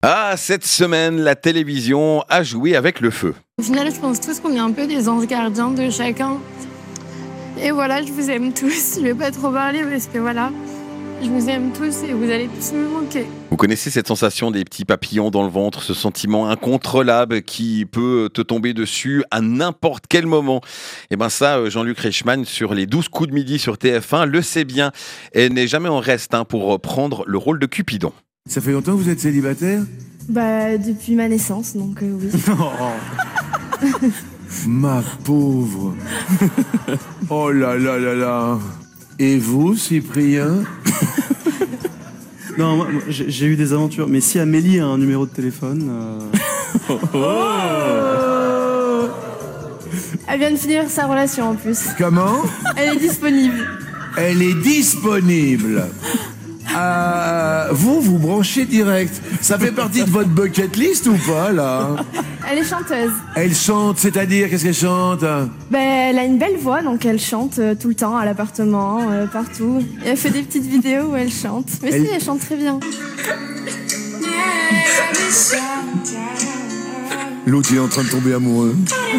Ah, cette semaine, la télévision a joué avec le feu. Au final, je pense tous qu'on est un peu des anges gardiens de chacun. Et voilà, je vous aime tous. Je vais pas trop parler parce que voilà, je vous aime tous et vous allez tous me manquer. Vous connaissez cette sensation des petits papillons dans le ventre, ce sentiment incontrôlable qui peut te tomber dessus à n'importe quel moment. Et ben ça, Jean-Luc Reichmann, sur les 12 coups de midi sur TF1, le sait bien et n'est jamais en reste pour prendre le rôle de Cupidon. Ça fait longtemps que vous êtes célibataire ? Depuis ma naissance, donc oui. Oh, ma pauvre. Oh là là là là. Et vous, Cyprien ? Non, moi, j'ai eu des aventures. Mais si Amélie a un numéro de téléphone... Elle vient de finir sa relation en plus. Comment ? Elle est disponible. Elle est disponible. Vous branchez direct. Ça fait partie de votre bucket list ou pas, là ? Elle est chanteuse. Elle chante, c'est-à-dire, qu'est-ce qu'elle chante ? Elle a une belle voix, donc elle chante tout le temps à l'appartement, partout. Et elle fait des petites vidéos où elle chante. Mais si, elle chante très bien. L'autre est en train de tomber amoureux.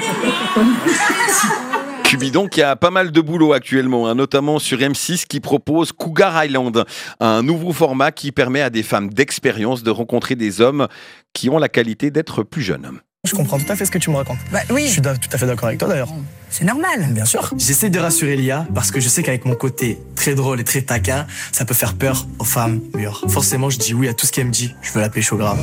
Cupidon qui a pas mal de boulot actuellement, notamment sur M6 qui propose Cougar Island, un nouveau format qui permet à des femmes d'expérience de rencontrer des hommes qui ont la qualité d'être plus jeunes. Je comprends tout à fait ce que tu me racontes. Oui. Je suis tout à fait d'accord avec toi d'ailleurs. C'est normal. Bien sûr. J'essaie de rassurer Lia parce que je sais qu'avec mon côté très drôle et très taquin, ça peut faire peur aux femmes mûres. Forcément, je dis oui à tout ce qu'elle me dit. Je veux la pécho grave.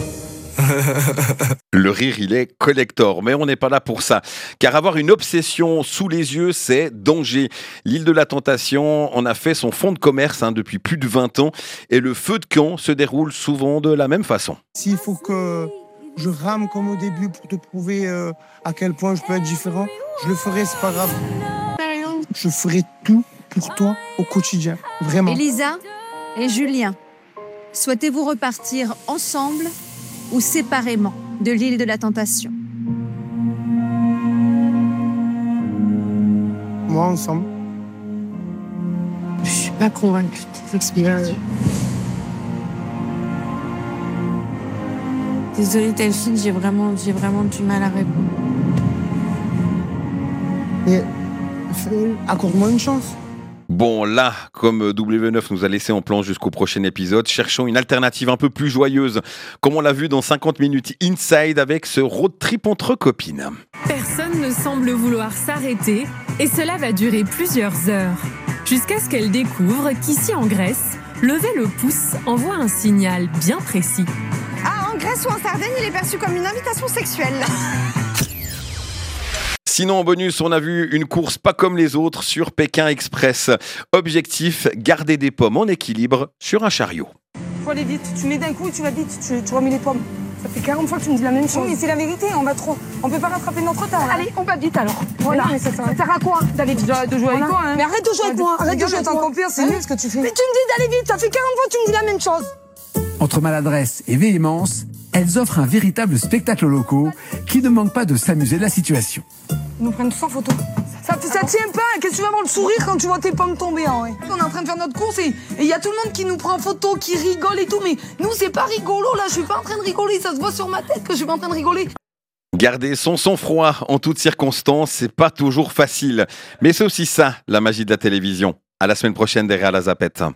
Le rire, il est collector, mais on n'est pas là pour ça. Car avoir une obsession sous les yeux, c'est danger. L'île de la Tentation en a fait son fonds de commerce depuis plus de 20 ans. Et le feu de camp se déroule souvent de la même façon. S'il faut que je rame comme au début pour te prouver à quel point je peux être différent, je le ferai, c'est pas grave. Je ferai tout pour toi au quotidien, vraiment. Elisa et Julien, souhaitez-vous repartir ensemble ou séparément de l'île de la Tentation? Moi, ensemble. Je suis pas convaincue de tes explications. Désolée Delphine, j'ai vraiment du mal à répondre. Mais accorde-moi une chance. Bon, là, comme W9 nous a laissé en plan jusqu'au prochain épisode, cherchons une alternative un peu plus joyeuse, comme on l'a vu dans 50 minutes Inside avec ce road trip entre copines. Personne ne semble vouloir s'arrêter et cela va durer plusieurs heures, jusqu'à ce qu'elle découvre qu'ici en Grèce, lever le pouce envoie un signal bien précis. Ah, en Grèce ou en Sardaigne, il est perçu comme une invitation sexuelle. Sinon, en bonus, on a vu une course pas comme les autres sur Pékin Express. Objectif, garder des pommes en équilibre sur un chariot. Faut aller vite, tu mets d'un coup et tu vas vite, tu remets les pommes. Ça fait 40 fois que tu me dis la même chose. Oui, mais c'est la vérité, on peut pas rattraper notre retard. Allez, on va vite alors. Voilà. Mais ça sert à quoi d'aller vite? De jouer avec toi, hein. Mais arrête de jouer avec moi, arrête de jouer avec moi. C'est nul ce que tu fais. Mais tu me dis d'aller vite, ça fait 40 fois que tu me dis la même chose. Entre maladresse et véhémence, elles offrent un véritable spectacle locaux qui ne manque pas de s'amuser de la situation. Ils nous prennent tous en photo. Ça tient pas. Qu'est-ce que tu vas avoir le sourire quand tu vois tes pommes tomber en vrai. On est en train de faire notre course et il y a tout le monde qui nous prend en photo, qui rigole et tout. Mais nous, c'est pas rigolo là. Je suis pas en train de rigoler. Ça se voit sur ma tête que je suis pas en train de rigoler. Garder son sang-froid en toutes circonstances, c'est pas toujours facile. Mais c'est aussi ça, la magie de la télévision. À la semaine prochaine derrière la Zapette.